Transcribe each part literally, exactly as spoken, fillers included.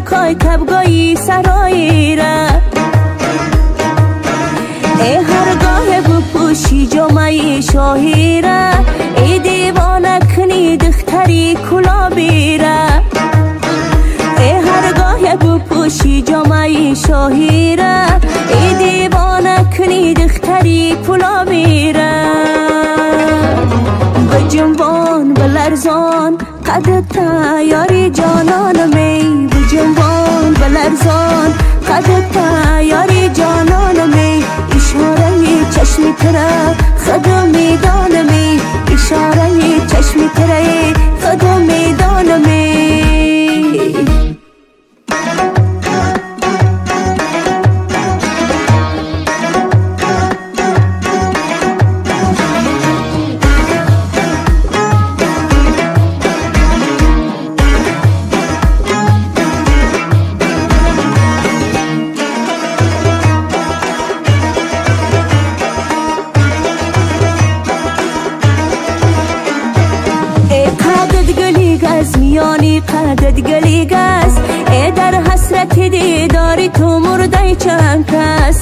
کای کبگایی سرایی را ای هرگاه بپوشی جامعه شاهی را ای دیوانه کنی دختری کلابی را ای هرگاه بپوشی جامعه شاهی را ای دیوانه کنی دختری کلابی را بجنبان بلرزان قدت یاری جانان می بجنبان بلرزان قدت یاری جانان می اشاره چشم تره خدا میدان می اشاره چشم تره خدا میدان می میانی قدت گلی گس ای در حسرت دیداری تو مرده چند کس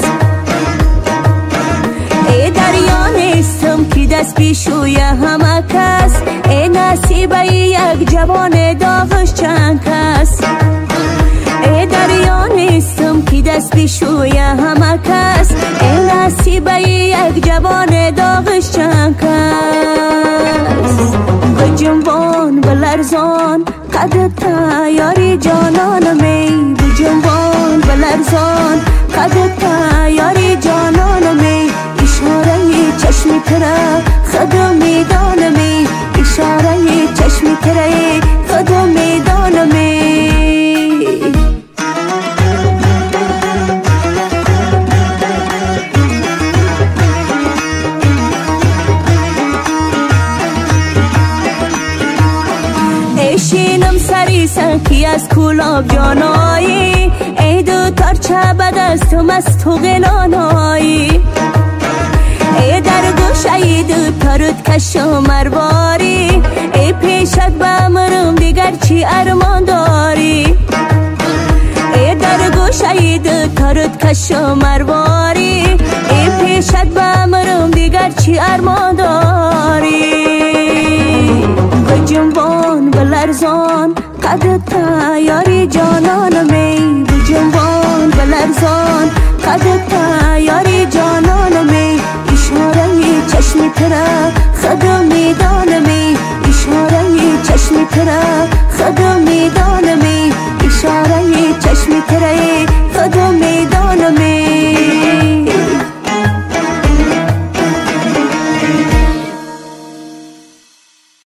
ای دریا نیستم که دست پیشوی همه کس ای نصیبه یک جوان داغش چند کس ای دریا نیستم که دست پیشوی همه کس ای نصیبه یک جوان داغش چند کس بجنبان بلرزان قدت یاری جانان می بجنبان بلرزان قدت یاری جانان می اشاره چشم تره خدا میدان می اشاره چشم تره خدا میدان می شینم سری سنکی از کلاب جانایی ای دو ترچه بد از تو مست و غلانایی ای در گوش ای دو ترد کشم مرواری ای پیشت بمرم دیگر چی ارمان داری ای در گوش ای دو ترد کشم مرواری ای پیشت بمرم دیگر چی ارمان داری بجنبان بلرزان قدت یاری جانان می بجنبان بلرزان قدت یاری جانان می اشاره چشم تره خدا میدان می اشاره چشم تره خدا میدان می اشاره چشم تره خدا میدان